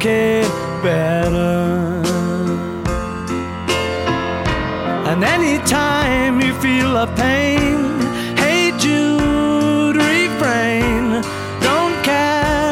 make it better. And anytime you feel a pain,